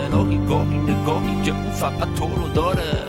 الهی گاهی نگاهی که اون فقط تو رو داره.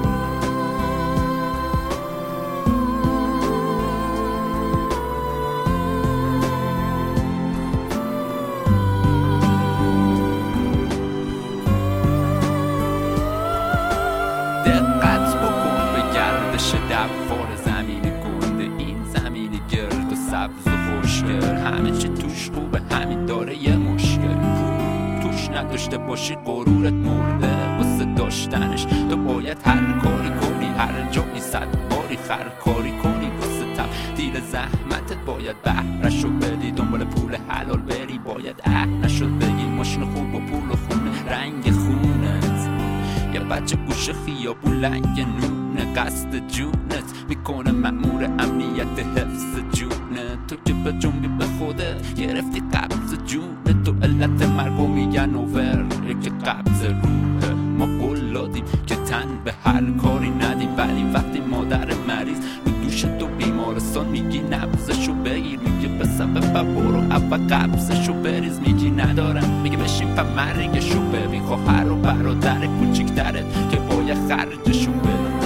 دقت بکن به گردش دوار زمین گنده، این زمین گرد و سبز و خوشگل، همه چی توش خوبه، همین داره یه مشکل. توش نداشته باشی غرورت مرده، واسه داشتنش تو باید هر کاری کنی، هر جایی 100 باری خرکاری کنی، واسه تبدیل زحمتت باید بهرشو بدی، دنبال پول حلال بری، باید نشد بگی ماشین خوب و پول و خونه رنگ خونت. یه بچه گوش خیابون لنگ نونه، قصد جونت میکنه مأمور امنیت حفظ جونت. تو که به جنبی به خودت گرفتی قبض جونت، تو علت مرگو میگن اوور که قبض روحه. ما قول دادیم که تن به هر کاری ندیم، ولی وقتی مادر مریض رو دوش تو بیمارستان میگی نبضشو بگیر، میگه به سبب برو اول قبضشو بریز، میگی ندارم، میگه بشین پا مرگشو ببین، خواهر و برادر کوچیکترت که باید خرجشو بده.